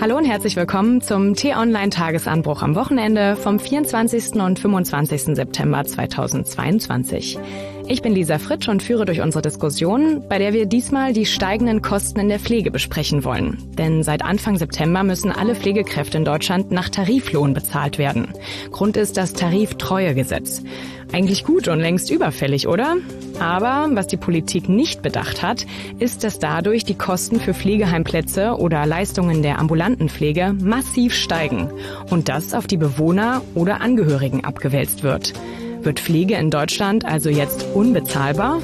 Hallo und herzlich willkommen zum T-Online-Tagesanbruch am Wochenende vom 24. und 25. September 2022. Ich bin Lisa Fritsch und führe durch unsere Diskussion, bei der wir diesmal die steigenden Kosten in der Pflege besprechen wollen. Denn seit Anfang September müssen alle Pflegekräfte in Deutschland nach Tariflohn bezahlt werden. Grund ist das Tariftreuegesetz. Eigentlich gut und längst überfällig, oder? Aber was die Politik nicht bedacht hat, ist, dass dadurch die Kosten für Pflegeheimplätze oder Leistungen der ambulanten Pflege massiv steigen und das auf die Bewohner oder Angehörigen abgewälzt wird. Wird Pflege in Deutschland also jetzt unbezahlbar?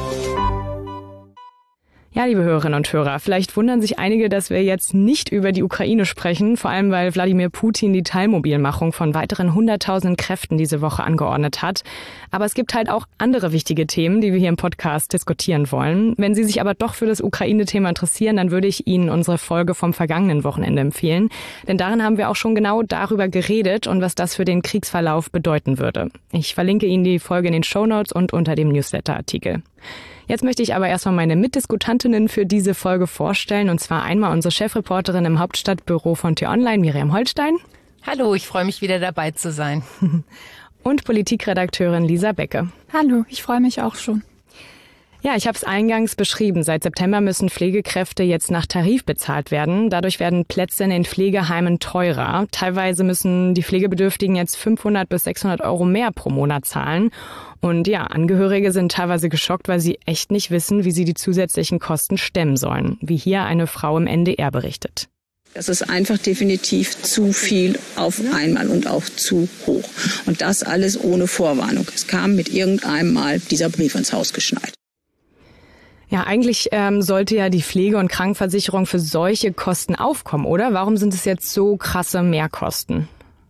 Ja, liebe Hörerinnen und Hörer, vielleicht wundern sich einige, dass wir jetzt nicht über die Ukraine sprechen, vor allem weil Wladimir Putin die Teilmobilmachung von weiteren 100.000 Kräften diese Woche angeordnet hat. Aber es gibt halt auch andere wichtige Themen, die wir hier im Podcast diskutieren wollen. Wenn Sie sich aber doch für das Ukraine-Thema interessieren, dann würde ich Ihnen unsere Folge vom vergangenen Wochenende empfehlen. Denn darin haben wir auch schon genau darüber geredet und was das für den Kriegsverlauf bedeuten würde. Ich verlinke Ihnen die Folge in den Shownotes und unter dem Newsletter-Artikel. Jetzt möchte ich aber erstmal meine Mitdiskutantinnen für diese Folge vorstellen. Und zwar einmal unsere Chefreporterin im Hauptstadtbüro von T-Online, Miriam Holstein. Hallo, ich freue mich wieder dabei zu sein. Und Politikredakteurin Lisa Becke. Hallo, ich freue mich auch schon. Ja, ich habe es eingangs beschrieben. Seit September müssen Pflegekräfte jetzt nach Tarif bezahlt werden. Dadurch werden Plätze in den Pflegeheimen teurer. Teilweise müssen die Pflegebedürftigen jetzt 500 bis 600 Euro mehr pro Monat zahlen. Und ja, Angehörige sind teilweise geschockt, weil sie echt nicht wissen, wie sie die zusätzlichen Kosten stemmen sollen. Wie hier eine Frau im NDR berichtet. Das ist einfach definitiv zu viel auf einmal und auch zu hoch. Und das alles ohne Vorwarnung. Es kam mit irgendeinem Mal dieser Brief ins Haus geschneit. Ja, eigentlich sollte ja die Pflege- und Krankenversicherung für solche Kosten aufkommen, oder? Warum sind es jetzt so krasse Mehrkosten?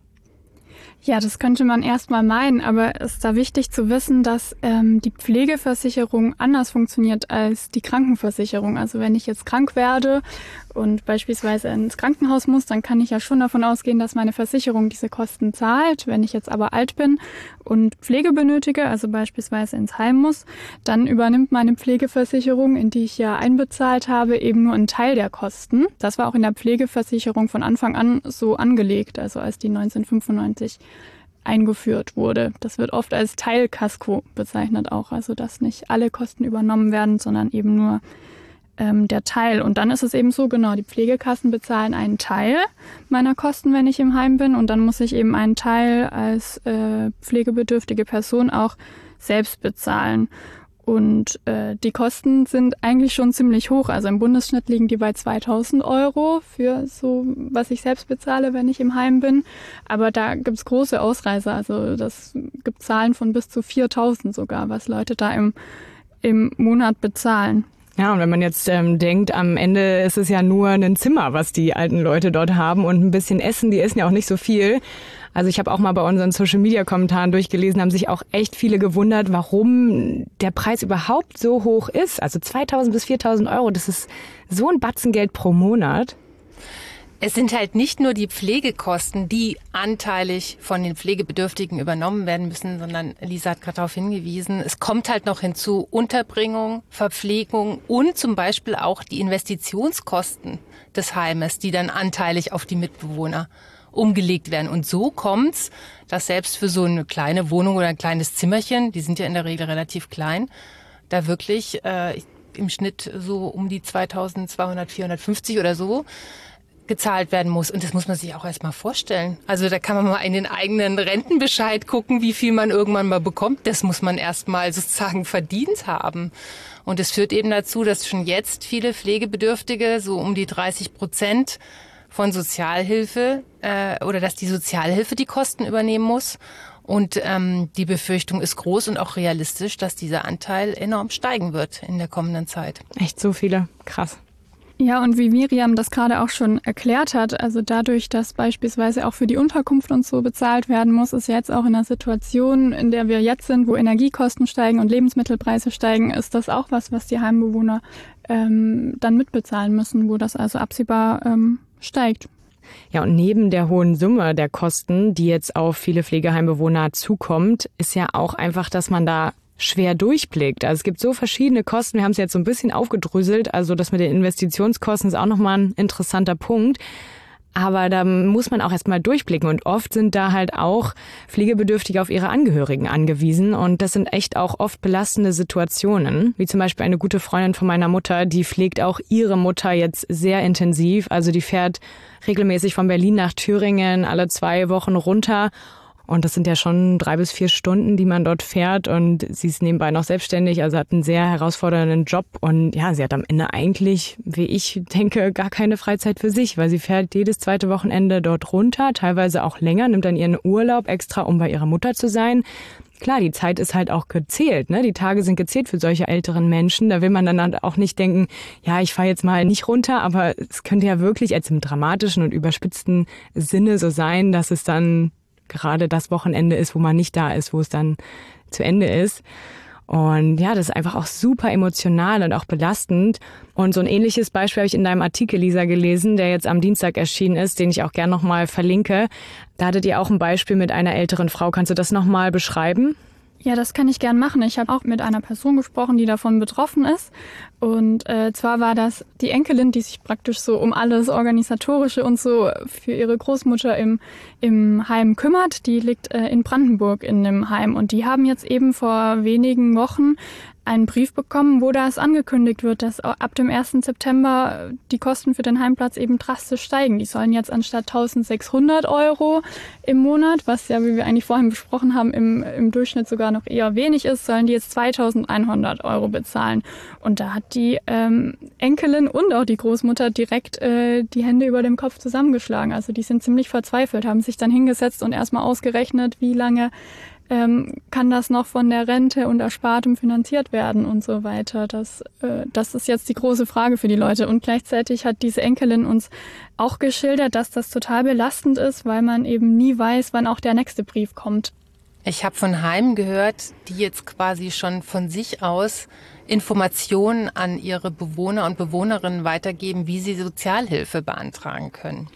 Ja, das könnte man erstmal meinen, aber es ist da wichtig zu wissen, dass die Pflegeversicherung anders funktioniert als die Krankenversicherung. Also wenn ich jetzt krank werde und beispielsweise ins Krankenhaus muss, dann kann ich ja schon davon ausgehen, dass meine Versicherung diese Kosten zahlt. Wenn ich jetzt aber alt bin und Pflege benötige, also beispielsweise ins Heim muss, dann übernimmt meine Pflegeversicherung, in die ich ja einbezahlt habe, eben nur einen Teil der Kosten. Das war auch in der Pflegeversicherung von Anfang an so angelegt, also als die 1995 eingeführt wurde. Das wird oft als Teilkasko bezeichnet auch, also dass nicht alle Kosten übernommen werden, sondern eben nur der Teil. Und dann ist es eben so, genau, die Pflegekassen bezahlen einen Teil meiner Kosten, wenn ich im Heim bin, und dann muss ich eben einen Teil als pflegebedürftige Person auch selbst bezahlen. Und die Kosten sind eigentlich schon ziemlich hoch. Also im Bundesschnitt liegen die bei 2.000 Euro für so, was ich selbst bezahle, wenn ich im Heim bin. Aber da gibt's große Ausreißer. Also das gibt Zahlen von bis zu 4.000 sogar, was Leute da im Monat bezahlen. Ja, und wenn man jetzt denkt, am Ende ist es ja nur ein Zimmer, was die alten Leute dort haben und ein bisschen Essen, die essen ja auch nicht so viel. Also ich habe auch mal bei unseren Social-Media-Kommentaren durchgelesen, haben sich auch echt viele gewundert, warum der Preis überhaupt so hoch ist. Also 2.000 bis 4.000 Euro, das ist so ein Batzen Geld pro Monat. Es sind halt nicht nur die Pflegekosten, die anteilig von den Pflegebedürftigen übernommen werden müssen, sondern Lisa hat gerade darauf hingewiesen, es kommt halt noch hinzu Unterbringung, Verpflegung und zum Beispiel auch die Investitionskosten des Heimes, die dann anteilig auf die Mitbewohner umgelegt werden. Und so kommt's, dass selbst für so eine kleine Wohnung oder ein kleines Zimmerchen, die sind ja in der Regel relativ klein, da wirklich im Schnitt so um die 2.200, 450 oder so gezahlt werden muss. Und das muss man sich auch erstmal vorstellen. Also da kann man mal in den eigenen Rentenbescheid gucken, wie viel man irgendwann mal bekommt. Das muss man erstmal sozusagen verdient haben. Und es führt eben dazu, dass schon jetzt viele Pflegebedürftige so um die 30% von Sozialhilfe oder dass die Sozialhilfe die Kosten übernehmen muss. Und die Befürchtung ist groß und auch realistisch, dass dieser Anteil enorm steigen wird in der kommenden Zeit. Echt so viele, krass. Ja, und wie Miriam das gerade auch schon erklärt hat, also dadurch, dass beispielsweise auch für die Unterkunft und so bezahlt werden muss, ist jetzt auch in einer Situation, in der wir jetzt sind, wo Energiekosten steigen und Lebensmittelpreise steigen, ist das auch was die Heimbewohner dann mitbezahlen müssen, wo das also absehbar steigt. Ja, und neben der hohen Summe der Kosten, die jetzt auf viele Pflegeheimbewohner zukommt, ist ja auch einfach, dass man da schwer durchblickt. Also es gibt so verschiedene Kosten. Wir haben es jetzt so ein bisschen aufgedröselt. Also das mit den Investitionskosten ist auch nochmal ein interessanter Punkt. Aber da muss man auch erstmal durchblicken und oft sind da halt auch Pflegebedürftige auf ihre Angehörigen angewiesen und das sind echt auch oft belastende Situationen, wie zum Beispiel eine gute Freundin von meiner Mutter, die pflegt auch ihre Mutter jetzt sehr intensiv, also die fährt regelmäßig von Berlin nach Thüringen alle 2 Wochen runter. Und das sind ja schon 3 bis 4 Stunden, die man dort fährt. Und sie ist nebenbei noch selbstständig, also hat einen sehr herausfordernden Job. Und ja, sie hat am Ende eigentlich, wie ich denke, gar keine Freizeit für sich, weil sie fährt jedes 2. Wochenende dort runter, teilweise auch länger, nimmt dann ihren Urlaub extra, um bei ihrer Mutter zu sein. Klar, die Zeit ist halt auch gezählt, ne? Die Tage sind gezählt für solche älteren Menschen. Da will man dann halt auch nicht denken, ja, ich fahre jetzt mal nicht runter. Aber es könnte ja wirklich als im dramatischen und überspitzten Sinne so sein, dass es dann gerade das Wochenende ist, wo man nicht da ist, wo es dann zu Ende ist. Und ja, das ist einfach auch super emotional und auch belastend. Und so ein ähnliches Beispiel habe ich in deinem Artikel, Lisa, gelesen, der jetzt am Dienstag erschienen ist, den ich auch gern nochmal verlinke. Da hattet ihr auch ein Beispiel mit einer älteren Frau. Kannst du das nochmal beschreiben? Ja, das kann ich gern machen. Ich habe auch mit einer Person gesprochen, die davon betroffen ist. Und zwar war das die Enkelin, die sich praktisch so um alles Organisatorische und so für ihre Großmutter im Heim kümmert. Die liegt in Brandenburg in einem Heim. Und die haben jetzt eben vor wenigen Wochen einen Brief bekommen, wo das angekündigt wird, dass ab dem 1. September die Kosten für den Heimplatz eben drastisch steigen. Die sollen jetzt anstatt 1.600 € im Monat, was ja, wie wir eigentlich vorhin besprochen haben, im Durchschnitt sogar noch eher wenig ist, sollen die jetzt 2.100 € bezahlen. Und da hat die Enkelin und auch die Großmutter direkt die Hände über dem Kopf zusammengeschlagen. Also die sind ziemlich verzweifelt, haben sich dann hingesetzt und erstmal ausgerechnet, wie lange kann das noch von der Rente und Erspartem finanziert werden und so weiter. Das ist jetzt die große Frage für die Leute. Und gleichzeitig hat diese Enkelin uns auch geschildert, dass das total belastend ist, weil man eben nie weiß, wann auch der nächste Brief kommt. Ich habe von Heimen gehört, die jetzt quasi schon von sich aus Informationen an ihre Bewohner und Bewohnerinnen weitergeben, wie sie Sozialhilfe beantragen können.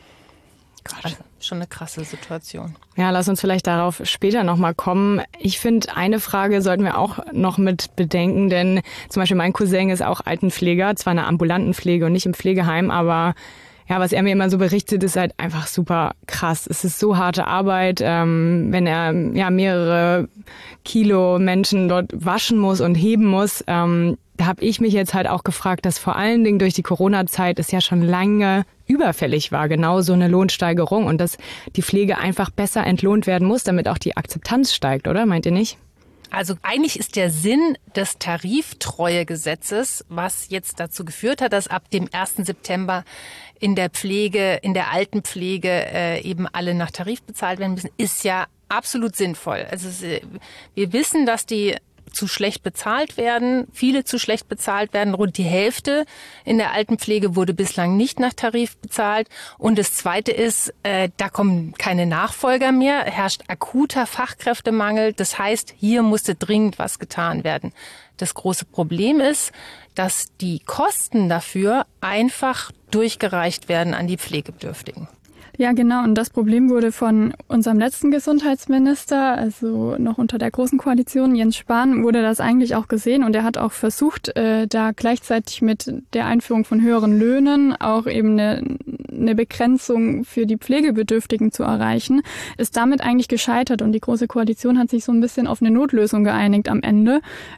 Also schon eine krasse Situation. Ja, lass uns vielleicht darauf später nochmal kommen. Ich finde, eine Frage sollten wir auch noch mit bedenken, denn zum Beispiel mein Cousin ist auch Altenpfleger, zwar in der ambulanten Pflege und nicht im Pflegeheim, aber ja, was er mir immer so berichtet, ist halt einfach super krass. Es ist so harte Arbeit, wenn er ja mehrere Kilo Menschen dort waschen muss und heben muss. Da habe ich mich jetzt halt auch gefragt, dass vor allen Dingen durch die Corona-Zeit es ja schon lange überfällig war, genau so eine Lohnsteigerung und dass die Pflege einfach besser entlohnt werden muss, damit auch die Akzeptanz steigt, oder? Meint ihr nicht? Also eigentlich ist der Sinn des Tariftreuegesetzes, was jetzt dazu geführt hat, dass ab dem 1. September in der Pflege, in der Altenpflege eben alle nach Tarif bezahlt werden müssen, ist ja absolut sinnvoll. Also wir wissen, dass die zu schlecht bezahlt werden, viele zu schlecht bezahlt werden. Rund die Hälfte in der Altenpflege wurde bislang nicht nach Tarif bezahlt. Und das Zweite ist, da kommen keine Nachfolger mehr, herrscht akuter Fachkräftemangel. Das heißt, hier musste dringend was getan werden. Das große Problem ist, dass die Kosten dafür einfach durchgereicht werden an die Pflegebedürftigen. Ja, genau. Und das Problem wurde von unserem letzten Gesundheitsminister, also noch unter der Großen Koalition, Jens Spahn, wurde das eigentlich auch gesehen. Und er hat auch versucht, da gleichzeitig mit der Einführung von höheren Löhnen auch eben eine Begrenzung für die Pflegebedürftigen zu erreichen, ist damit eigentlich gescheitert. Und die Große Koalition hat sich so ein bisschen auf eine Notlösung geeinigt am Ende,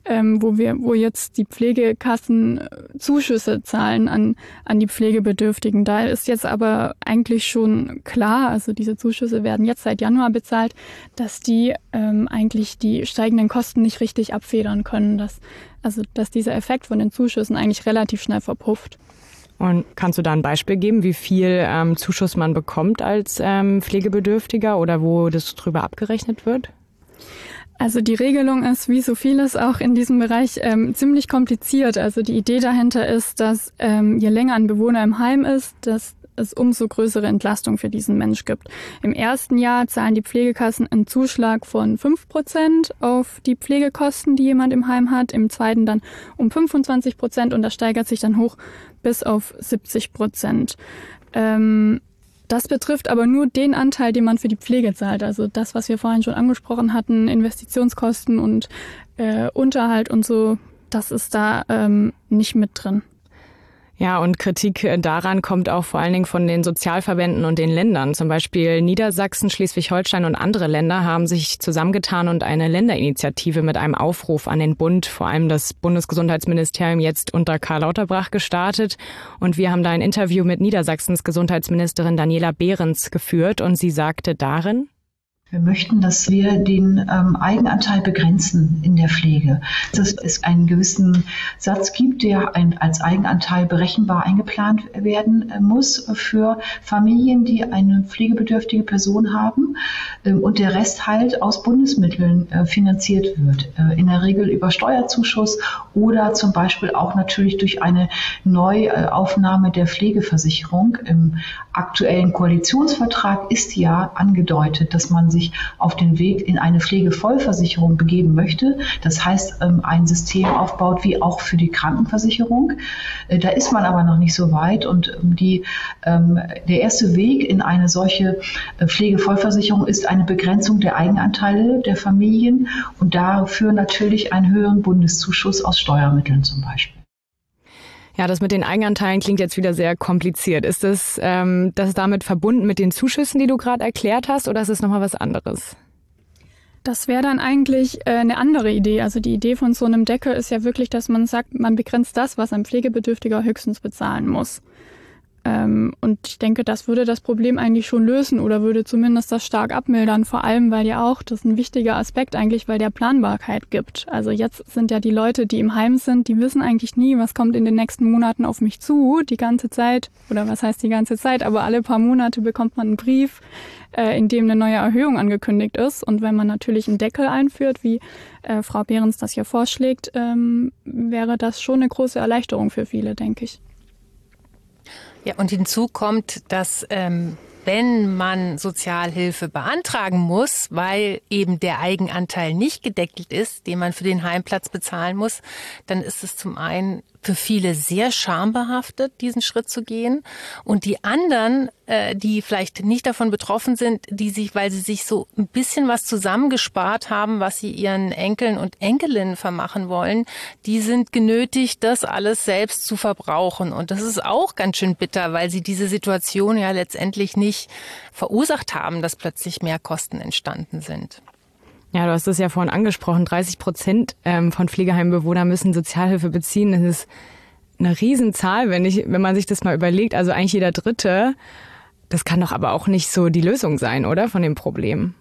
wo jetzt die Pflegekassen Zuschüsse zahlen an die Pflegebedürftigen. Da ist jetzt aber eigentlich schon klar, also diese Zuschüsse werden jetzt seit Januar bezahlt, dass die eigentlich die steigenden Kosten nicht richtig abfedern können, dass dieser Effekt von den Zuschüssen eigentlich relativ schnell verpufft. Und kannst du da ein Beispiel geben, wie viel Zuschuss man bekommt als Pflegebedürftiger oder wo das drüber abgerechnet wird? Also die Regelung ist, wie so vieles auch in diesem Bereich, ziemlich kompliziert. Also die Idee dahinter ist, dass je länger ein Bewohner im Heim ist, dass es umso größere Entlastung für diesen Mensch gibt. Im ersten Jahr zahlen die Pflegekassen einen Zuschlag von 5% auf die Pflegekosten, die jemand im Heim hat. Im zweiten dann um 25% und das steigert sich dann hoch bis auf 70%. Das betrifft aber nur den Anteil, den man für die Pflege zahlt. Also das, was wir vorhin schon angesprochen hatten, Investitionskosten und Unterhalt und so, das ist da nicht mit drin. Ja, und Kritik daran kommt auch vor allen Dingen von den Sozialverbänden und den Ländern. Zum Beispiel Niedersachsen, Schleswig-Holstein und andere Länder haben sich zusammengetan und eine Länderinitiative mit einem Aufruf an den Bund, vor allem das Bundesgesundheitsministerium jetzt unter Karl Lauterbach, gestartet. Und wir haben da ein Interview mit Niedersachsens Gesundheitsministerin Daniela Behrens geführt und sie sagte darin: Wir möchten, dass wir den Eigenanteil begrenzen in der Pflege. Dass es einen gewissen Satz gibt, der als Eigenanteil berechenbar eingeplant werden muss für Familien, die eine pflegebedürftige Person haben, und der Rest halt aus Bundesmitteln finanziert wird. In der Regel über Steuerzuschuss oder zum Beispiel auch natürlich durch eine Neuaufnahme der Pflegeversicherung. Im aktuellen Koalitionsvertrag ist ja angedeutet, dass man sich auf den Weg in eine Pflegevollversicherung begeben möchte. Das heißt, ein System aufbaut wie auch für die Krankenversicherung. Da ist man aber noch nicht so weit und der erste Weg in eine solche Pflegevollversicherung ist eine Begrenzung der Eigenanteile der Familien und dafür natürlich einen höheren Bundeszuschuss aus Steuermitteln zum Beispiel. Ja, das mit den Eigenanteilen klingt jetzt wieder sehr kompliziert. Ist das damit verbunden mit den Zuschüssen, die du gerade erklärt hast, oder ist es nochmal was anderes? Das wäre dann eigentlich eine andere Idee. Also die Idee von so einem Deckel ist ja wirklich, dass man sagt, man begrenzt das, was ein Pflegebedürftiger höchstens bezahlen muss. Und ich denke, das würde das Problem eigentlich schon lösen oder würde zumindest das stark abmildern. Vor allem, weil ja auch, das ist ein wichtiger Aspekt eigentlich, weil der Planbarkeit gibt. Also jetzt sind ja die Leute, die im Heim sind, die wissen eigentlich nie, was kommt in den nächsten Monaten auf mich zu. Die ganze Zeit, oder was heißt die ganze Zeit, aber alle paar Monate bekommt man einen Brief, in dem eine neue Erhöhung angekündigt ist. Und wenn man natürlich einen Deckel einführt, wie Frau Behrens das hier vorschlägt, wäre das schon eine große Erleichterung für viele, denke ich. Ja, und hinzu kommt, dass wenn man Sozialhilfe beantragen muss, weil eben der Eigenanteil nicht gedeckelt ist, den man für den Heimplatz bezahlen muss, dann ist es zum einen für viele sehr schambehaftet, diesen Schritt zu gehen. Und die anderen, die vielleicht nicht davon betroffen sind, weil sie sich so ein bisschen was zusammengespart haben, was sie ihren Enkeln und Enkelinnen vermachen wollen, die sind genötigt, das alles selbst zu verbrauchen. Und das ist auch ganz schön bitter, weil sie diese Situation ja letztendlich nicht verursacht haben, dass plötzlich mehr Kosten entstanden sind. Ja, du hast es ja vorhin angesprochen, 30% von Pflegeheimbbewohnern müssen Sozialhilfe beziehen. Das ist eine Riesenzahl, wenn man sich das mal überlegt. Also eigentlich jeder Dritte. Das kann doch aber auch nicht so die Lösung sein, oder, von dem Problem?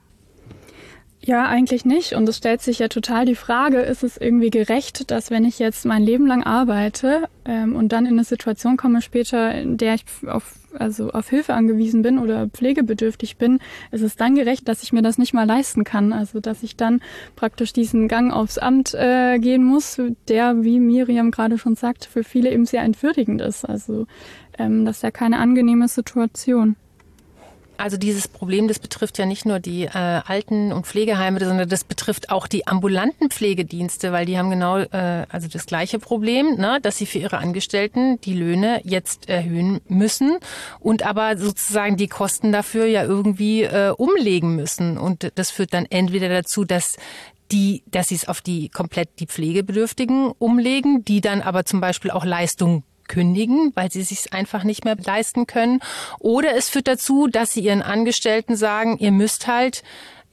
Ja, eigentlich nicht. Und es stellt sich ja total die Frage, ist es irgendwie gerecht, dass wenn ich jetzt mein Leben lang arbeite und dann in eine Situation komme später, in der ich auf Hilfe angewiesen bin oder pflegebedürftig bin, ist es dann gerecht, dass ich mir das nicht mal leisten kann. Also dass ich dann praktisch diesen Gang aufs Amt gehen muss, der, wie Miriam gerade schon sagt, für viele eben sehr entwürdigend ist. Also das ist ja keine angenehme Situation. Also dieses Problem, das betrifft ja nicht nur die Alten- und Pflegeheime, sondern das betrifft auch die ambulanten Pflegedienste, weil die haben genau also das gleiche Problem, ne, dass sie für ihre Angestellten die Löhne jetzt erhöhen müssen und aber sozusagen die Kosten dafür ja irgendwie umlegen müssen. Und das führt dann entweder dazu, dass sie es auf die Pflegebedürftigen umlegen, die dann aber zum Beispiel auch Leistungen kündigen, weil sie es sich einfach nicht mehr leisten können. Oder es führt dazu, dass sie ihren Angestellten sagen, ihr müsst halt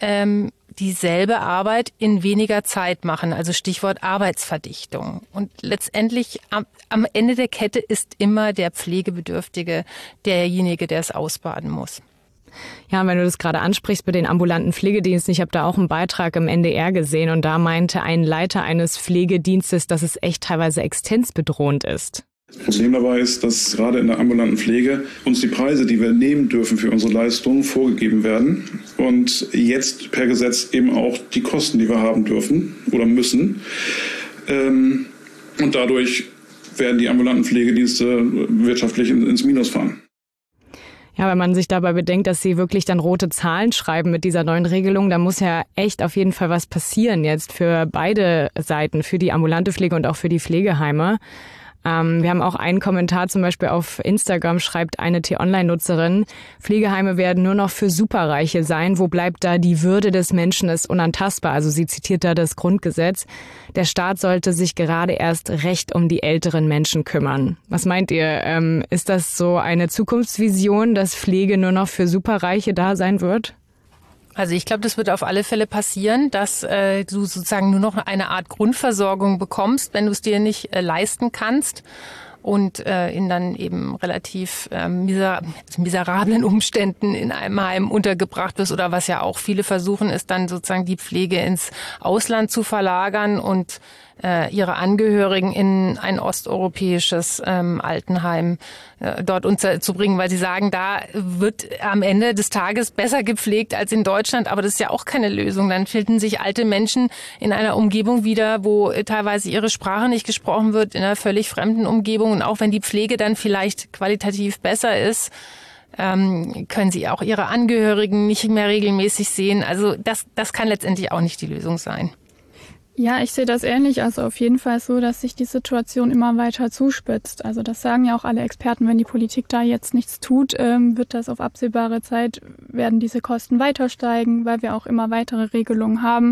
dieselbe Arbeit in weniger Zeit machen. Also Stichwort Arbeitsverdichtung. Und letztendlich am Ende der Kette ist immer der Pflegebedürftige derjenige, der es ausbaden muss. Ja, wenn du das gerade ansprichst mit den ambulanten Pflegediensten, ich habe da auch einen Beitrag im NDR gesehen und da meinte ein Leiter eines Pflegedienstes, dass es echt teilweise existenzbedrohend ist. Das Problem dabei ist, dass gerade in der ambulanten Pflege uns die Preise, die wir nehmen dürfen für unsere Leistungen, vorgegeben werden und jetzt per Gesetz eben auch die Kosten, die wir haben dürfen oder müssen. Und dadurch werden die ambulanten Pflegedienste wirtschaftlich ins Minus fahren. Ja, wenn man sich dabei bedenkt, dass sie wirklich dann rote Zahlen schreiben mit dieser neuen Regelung, da muss ja echt auf jeden Fall was passieren jetzt für beide Seiten, für die ambulante Pflege und auch für die Pflegeheime. Wir haben auch einen Kommentar zum Beispiel auf Instagram, schreibt eine T-Online-Nutzerin, Pflegeheime werden nur noch für Superreiche sein. Wo bleibt da die Würde des Menschen ist unantastbar? Also sie zitiert da das Grundgesetz. Der Staat sollte sich gerade erst recht um die älteren Menschen kümmern. Was meint ihr? Ist das so eine Zukunftsvision, dass Pflege nur noch für Superreiche da sein wird? Also ich glaube, das wird auf alle Fälle passieren, dass du sozusagen nur noch eine Art Grundversorgung bekommst, wenn du es dir nicht leisten kannst und in dann eben relativ miserablen Umständen in einem Heim untergebracht wirst. Oder was ja auch viele versuchen, ist dann sozusagen die Pflege ins Ausland zu verlagern und ihre Angehörigen in ein osteuropäisches Altenheim dort unterzubringen, weil sie sagen, da wird am Ende des Tages besser gepflegt als in Deutschland. Aber das ist ja auch keine Lösung. Dann finden sich alte Menschen in einer Umgebung wieder, wo teilweise ihre Sprache nicht gesprochen wird, in einer völlig fremden Umgebung. Und auch wenn die Pflege dann vielleicht qualitativ besser ist, können sie auch ihre Angehörigen nicht mehr regelmäßig sehen. Also das kann letztendlich auch nicht die Lösung sein. Ja, ich sehe das ähnlich. Also auf jeden Fall so, dass sich die Situation immer weiter zuspitzt. Also das sagen ja auch alle Experten, wenn die Politik da jetzt nichts tut, wird das auf absehbare Zeit, werden diese Kosten weiter steigen, weil wir auch immer weitere Regelungen haben,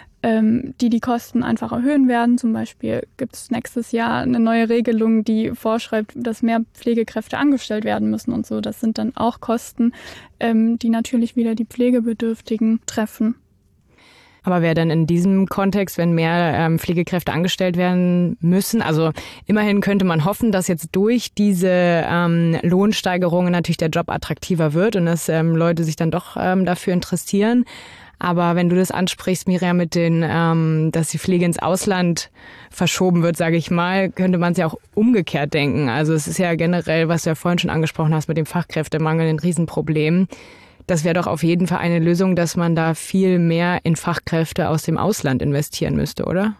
die Kosten einfach erhöhen werden. Zum Beispiel gibt es nächstes Jahr eine neue Regelung, die vorschreibt, dass mehr Pflegekräfte angestellt werden müssen und so. Das sind dann auch Kosten, die natürlich wieder die Pflegebedürftigen treffen. Aber wäre dann in diesem Kontext, wenn mehr Pflegekräfte angestellt werden müssen, also immerhin könnte man hoffen, dass jetzt durch diese Lohnsteigerungen natürlich der Job attraktiver wird und dass Leute sich dann doch dafür interessieren. Aber wenn du das ansprichst, Miriam, mit dass die Pflege ins Ausland verschoben wird, sage ich mal, könnte man es ja auch umgekehrt denken. Also es ist ja generell, was du ja vorhin schon angesprochen hast mit dem Fachkräftemangel, ein Riesenproblem. Das wäre doch auf jeden Fall eine Lösung, dass man da viel mehr in Fachkräfte aus dem Ausland investieren müsste, oder?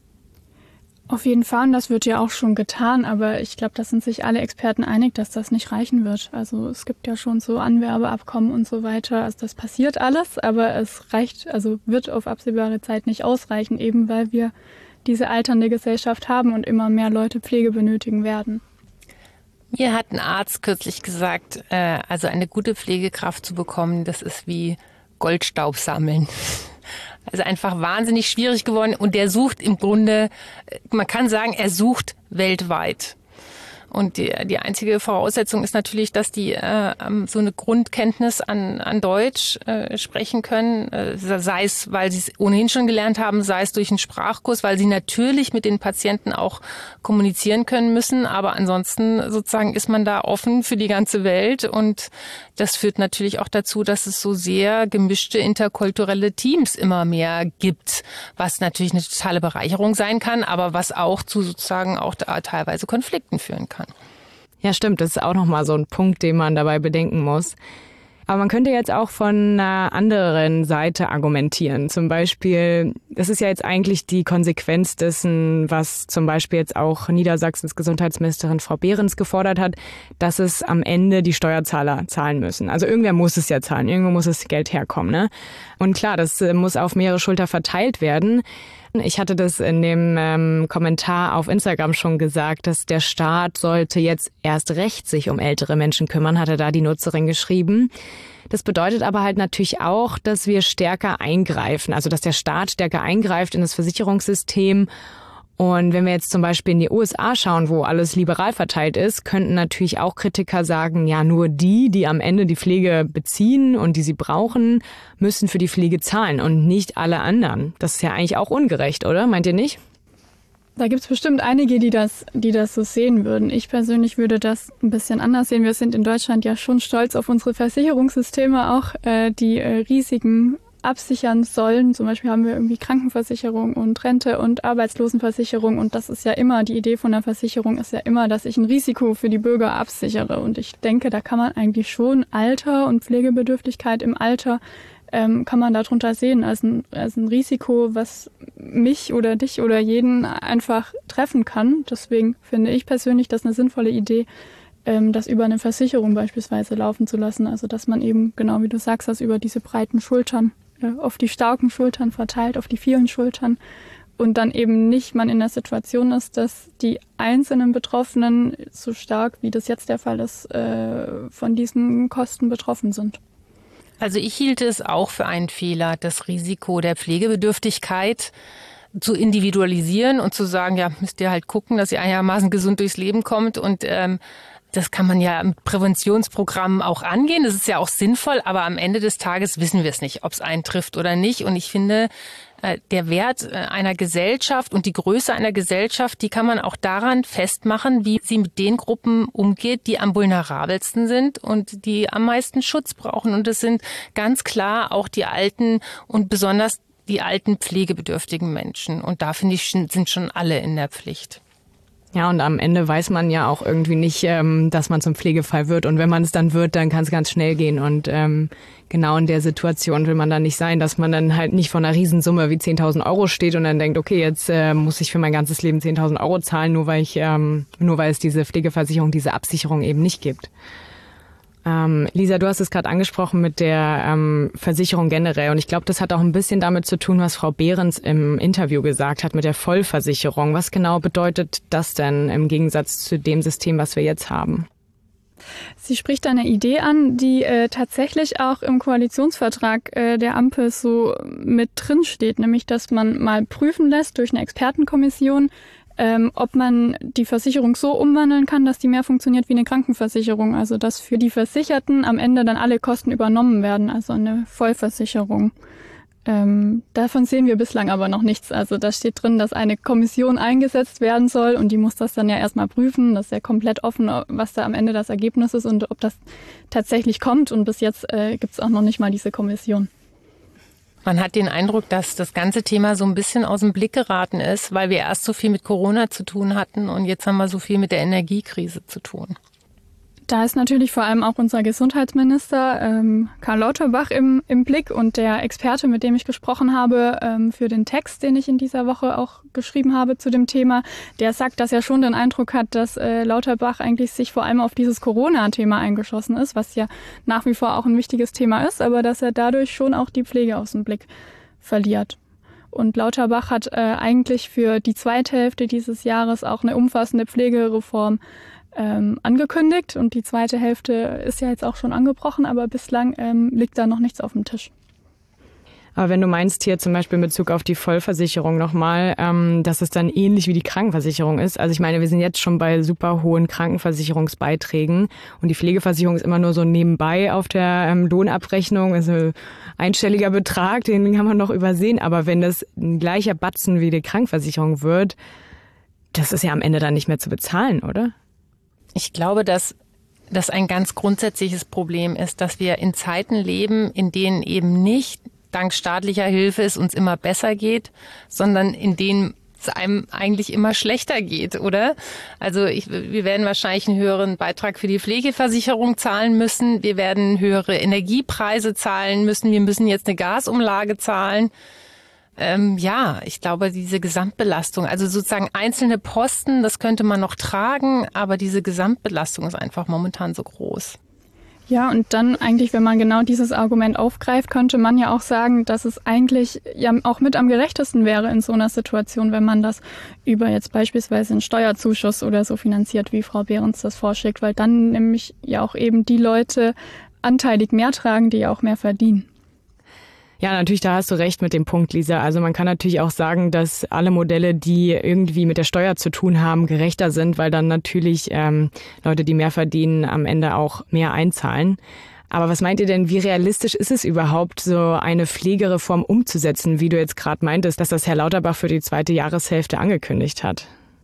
Auf jeden Fall, und das wird ja auch schon getan, aber ich glaube, da sind sich alle Experten einig, dass das nicht reichen wird. Also es gibt ja schon so Anwerbeabkommen und so weiter. Also das passiert alles, aber es reicht, also wird auf absehbare Zeit nicht ausreichen, eben weil wir diese alternde Gesellschaft haben und immer mehr Leute Pflege benötigen werden. Mir hat ein Arzt kürzlich gesagt, also eine gute Pflegekraft zu bekommen, das ist wie Goldstaub sammeln. Also einfach wahnsinnig schwierig geworden. Und der sucht im Grunde, man kann sagen, er sucht weltweit. Und die einzige Voraussetzung ist natürlich, dass die so eine Grundkenntnis an Deutsch sprechen können, sei es, weil sie es ohnehin schon gelernt haben, sei es durch einen Sprachkurs, weil sie natürlich mit den Patienten auch kommunizieren können müssen. Aber ansonsten sozusagen ist man da offen für die ganze Welt. Und das führt natürlich auch dazu, dass es so sehr gemischte interkulturelle Teams immer mehr gibt, was natürlich eine totale Bereicherung sein kann, aber was auch zu sozusagen auch teilweise Konflikten führen kann. Ja, stimmt. Das ist auch nochmal so ein Punkt, den man dabei bedenken muss. Aber man könnte jetzt auch von einer anderen Seite argumentieren. Zum Beispiel, das ist ja jetzt eigentlich die Konsequenz dessen, was zum Beispiel jetzt auch Niedersachsens Gesundheitsministerin Frau Behrens gefordert hat, dass es am Ende die Steuerzahler zahlen müssen. Also irgendwer muss es ja zahlen, irgendwo muss das Geld herkommen, ne? Und klar, das muss auf mehrere Schulter verteilt werden. Ich hatte das in dem Kommentar auf Instagram schon gesagt, dass der Staat sollte jetzt erst recht sich um ältere Menschen kümmern, hatte da die Nutzerin geschrieben. Das bedeutet aber halt natürlich auch, dass wir stärker eingreifen, also dass der Staat stärker eingreift in das Versicherungssystem. Und wenn wir jetzt zum Beispiel in die USA schauen, wo alles liberal verteilt ist, könnten natürlich auch Kritiker sagen, ja, nur die am Ende die Pflege beziehen und die sie brauchen, müssen für die Pflege zahlen und nicht alle anderen. Das ist ja eigentlich auch ungerecht, oder? Meint ihr nicht? Da gibt es bestimmt einige, die das so sehen würden. Ich persönlich würde das ein bisschen anders sehen. Wir sind in Deutschland ja schon stolz auf unsere Versicherungssysteme auch, die Risiken absichern sollen. Zum Beispiel haben wir irgendwie Krankenversicherung und Rente und Arbeitslosenversicherung. Und das ist ja immer, die Idee von der Versicherung ist ja immer, dass ich ein Risiko für die Bürger absichere. Und ich denke, da kann man eigentlich schon Alter und Pflegebedürftigkeit im Alter kann man darunter sehen als ein Risiko, was mich oder dich oder jeden einfach treffen kann. Deswegen finde ich persönlich das eine sinnvolle Idee, das über eine Versicherung beispielsweise laufen zu lassen. Also dass man eben, genau wie du sagst, das über diese breiten Schultern, auf die starken Schultern verteilt, auf die vielen Schultern, und dann eben nicht man in der Situation ist, dass die einzelnen Betroffenen so stark, wie das jetzt der Fall ist, von diesen Kosten betroffen sind. Also ich hielt es auch für einen Fehler, das Risiko der Pflegebedürftigkeit zu individualisieren und zu sagen, ja, müsst ihr halt gucken, dass ihr einigermaßen gesund durchs Leben kommt. Und das kann man ja mit Präventionsprogrammen auch angehen. Das ist ja auch sinnvoll, aber am Ende des Tages wissen wir es nicht, ob es einen trifft oder nicht. Und ich finde, der Wert einer Gesellschaft und die Größe einer Gesellschaft, die kann man auch daran festmachen, wie sie mit den Gruppen umgeht, die am vulnerabelsten sind und die am meisten Schutz brauchen. Und das sind ganz klar auch die Alten und besonders die alten pflegebedürftigen Menschen. Und da, finde ich, sind schon alle in der Pflicht. Ja, und am Ende weiß man ja auch irgendwie nicht, dass man zum Pflegefall wird. Und wenn man es dann wird, dann kann es ganz schnell gehen. Und genau in der Situation will man dann nicht sein, dass man dann halt nicht vor einer Riesensumme wie 10.000 Euro steht und dann denkt, okay, jetzt muss ich für mein ganzes Leben 10.000 Euro zahlen, nur weil es diese Pflegeversicherung, diese Absicherung eben nicht gibt. Lisa, du hast es gerade angesprochen mit der Versicherung generell und ich glaube, das hat auch ein bisschen damit zu tun, was Frau Behrens im Interview gesagt hat mit der Vollversicherung. Was genau bedeutet das denn im Gegensatz zu dem System, was wir jetzt haben? Sie spricht eine Idee an, die tatsächlich auch im Koalitionsvertrag der Ampel so mit drin steht, nämlich dass man mal prüfen lässt durch eine Expertenkommission, ob man die Versicherung so umwandeln kann, dass die mehr funktioniert wie eine Krankenversicherung. Also dass für die Versicherten am Ende dann alle Kosten übernommen werden, also eine Vollversicherung. Davon sehen wir bislang aber noch nichts. Also da steht drin, dass eine Kommission eingesetzt werden soll und die muss das dann ja erstmal prüfen. Das ist ja komplett offen, was da am Ende das Ergebnis ist und ob das tatsächlich kommt. Und bis jetzt gibt es auch noch nicht mal diese Kommission. Man hat den Eindruck, dass das ganze Thema so ein bisschen aus dem Blick geraten ist, weil wir erst so viel mit Corona zu tun hatten und jetzt haben wir so viel mit der Energiekrise zu tun. Da ist natürlich vor allem auch unser Gesundheitsminister Karl Lauterbach im Blick und der Experte, mit dem ich gesprochen habe für den Text, den ich in dieser Woche auch geschrieben habe zu dem Thema, der sagt, dass er schon den Eindruck hat, dass Lauterbach eigentlich sich vor allem auf dieses Corona-Thema eingeschossen ist, was ja nach wie vor auch ein wichtiges Thema ist, aber dass er dadurch schon auch die Pflege aus dem Blick verliert. Und Lauterbach hat eigentlich für die zweite Hälfte dieses Jahres auch eine umfassende Pflegereform angekündigt und die zweite Hälfte ist ja jetzt auch schon angebrochen, aber bislang liegt da noch nichts auf dem Tisch. Aber wenn du meinst hier zum Beispiel in Bezug auf die Vollversicherung nochmal, dass es dann ähnlich wie die Krankenversicherung ist. Also ich meine, wir sind jetzt schon bei super hohen Krankenversicherungsbeiträgen und die Pflegeversicherung ist immer nur so nebenbei auf der Lohnabrechnung, also einstelliger Betrag, den kann man noch übersehen. Aber wenn das ein gleicher Batzen wie die Krankenversicherung wird, das ist ja am Ende dann nicht mehr zu bezahlen, oder? Ich glaube, dass das ein ganz grundsätzliches Problem ist, dass wir in Zeiten leben, in denen eben nicht dank staatlicher Hilfe es uns immer besser geht, sondern in denen es einem eigentlich immer schlechter geht, oder? Also wir werden wahrscheinlich einen höheren Beitrag für die Pflegeversicherung zahlen müssen. Wir werden höhere Energiepreise zahlen müssen. Wir müssen jetzt eine Gasumlage zahlen. Ja, ich glaube, diese Gesamtbelastung, also sozusagen einzelne Posten, das könnte man noch tragen, aber diese Gesamtbelastung ist einfach momentan so groß. Ja, und dann eigentlich, wenn man genau dieses Argument aufgreift, könnte man ja auch sagen, dass es eigentlich ja auch mit am gerechtesten wäre in so einer Situation, wenn man das über jetzt beispielsweise einen Steuerzuschuss oder so finanziert, wie Frau Behrens das vorschlägt, weil dann nämlich ja auch eben die Leute anteilig mehr tragen, die ja auch mehr verdienen. Ja, natürlich, da hast du recht mit dem Punkt, Lisa. Also man kann natürlich auch sagen, dass alle Modelle, die irgendwie mit der Steuer zu tun haben, gerechter sind, weil dann natürlich Leute, die mehr verdienen, am Ende auch mehr einzahlen. Aber was meint ihr denn, wie realistisch ist es überhaupt, so eine Pflegereform umzusetzen, wie du jetzt gerade meintest, dass das Herr Lauterbach für die zweite Jahreshälfte angekündigt hat?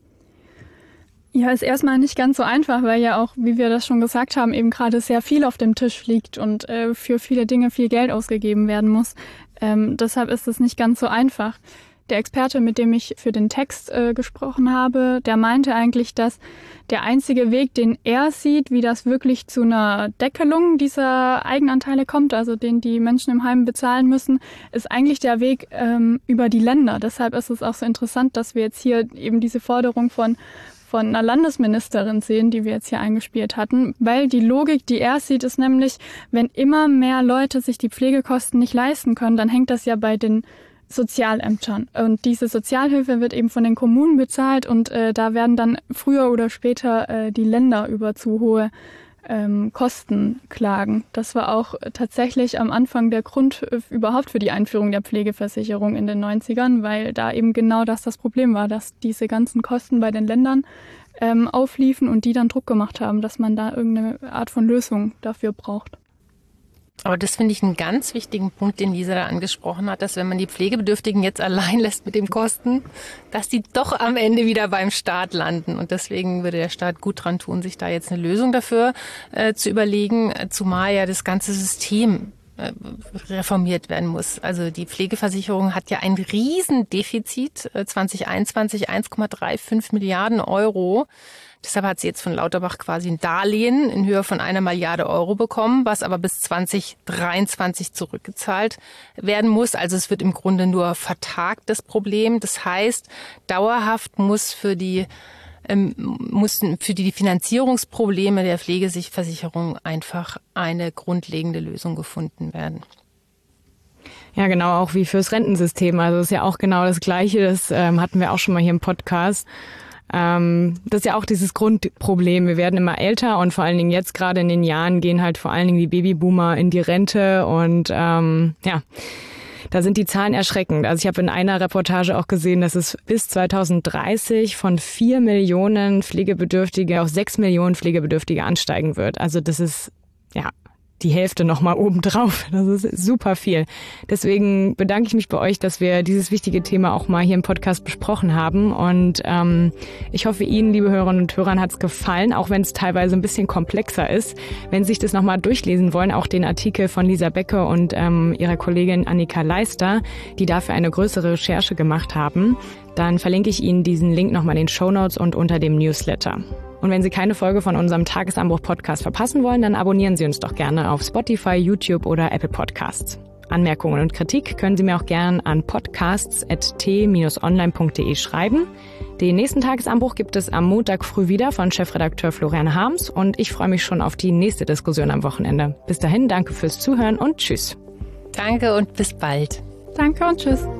Ja, ist erstmal nicht ganz so einfach, weil ja auch, wie wir das schon gesagt haben, eben gerade sehr viel auf dem Tisch liegt und für viele Dinge viel Geld ausgegeben werden muss. Deshalb ist es nicht ganz so einfach. Der Experte, mit dem ich für den Text gesprochen habe, der meinte eigentlich, dass der einzige Weg, den er sieht, wie das wirklich zu einer Deckelung dieser Eigenanteile kommt, also den die Menschen im Heim bezahlen müssen, ist eigentlich der Weg über die Länder. Deshalb ist es auch so interessant, dass wir jetzt hier eben diese Forderung von einer Landesministerin sehen, die wir jetzt hier eingespielt hatten, weil die Logik, die er sieht, ist nämlich, wenn immer mehr Leute sich die Pflegekosten nicht leisten können, dann hängt das ja bei den Sozialämtern. Und diese Sozialhilfe wird eben von den Kommunen bezahlt und da werden dann früher oder später die Länder über zu hohe Kosten klagen. Das war auch tatsächlich am Anfang der Grund überhaupt für die Einführung der Pflegeversicherung in den 90ern, weil da eben genau das Problem war, dass diese ganzen Kosten bei den Ländern aufliefen und die dann Druck gemacht haben, dass man da irgendeine Art von Lösung dafür braucht. Aber das finde ich einen ganz wichtigen Punkt, den Lisa da angesprochen hat, dass wenn man die Pflegebedürftigen jetzt allein lässt mit den Kosten, dass die doch am Ende wieder beim Staat landen. Und deswegen würde der Staat gut dran tun, sich da jetzt eine Lösung dafür zu überlegen, zumal ja das ganze System reformiert werden muss. Also die Pflegeversicherung hat ja ein Riesendefizit, 2021 1,35 Milliarden Euro. Deshalb hat sie jetzt von Lauterbach quasi ein Darlehen in Höhe von 1 Milliarde Euro bekommen, was aber bis 2023 zurückgezahlt werden muss. Also es wird im Grunde nur vertagt, das Problem. Das heißt, dauerhaft muss für die Finanzierungsprobleme der Pflegeversicherung einfach eine grundlegende Lösung gefunden werden. Ja, genau, auch wie fürs Rentensystem. Also das ist ja auch genau das Gleiche. Das hatten wir auch schon mal hier im Podcast. Das ist ja auch dieses Grundproblem. Wir werden immer älter und vor allen Dingen jetzt gerade in den Jahren gehen halt vor allen Dingen die Babyboomer in die Rente und da sind die Zahlen erschreckend. Also ich habe in einer Reportage auch gesehen, dass es bis 2030 von 4 Millionen Pflegebedürftige auf 6 Millionen Pflegebedürftige ansteigen wird. Also das ist die Hälfte nochmal obendrauf. Das ist super viel. Deswegen bedanke ich mich bei euch, dass wir dieses wichtige Thema auch mal hier im Podcast besprochen haben. Und ich hoffe, Ihnen, liebe Hörerinnen und Hörer, hat es gefallen, auch wenn es teilweise ein bisschen komplexer ist. Wenn Sie sich das nochmal durchlesen wollen, auch den Artikel von Lisa Becke und ihrer Kollegin Annika Leister, die dafür eine größere Recherche gemacht haben, dann verlinke ich Ihnen diesen Link nochmal in den Shownotes und unter dem Newsletter. Und wenn Sie keine Folge von unserem Tagesanbruch-Podcast verpassen wollen, dann abonnieren Sie uns doch gerne auf Spotify, YouTube oder Apple Podcasts. Anmerkungen und Kritik können Sie mir auch gerne an podcasts@t-online.de schreiben. Den nächsten Tagesanbruch gibt es am Montag früh wieder von Chefredakteur Florian Harms und ich freue mich schon auf die nächste Diskussion am Wochenende. Bis dahin, danke fürs Zuhören und tschüss. Danke und bis bald. Danke und tschüss.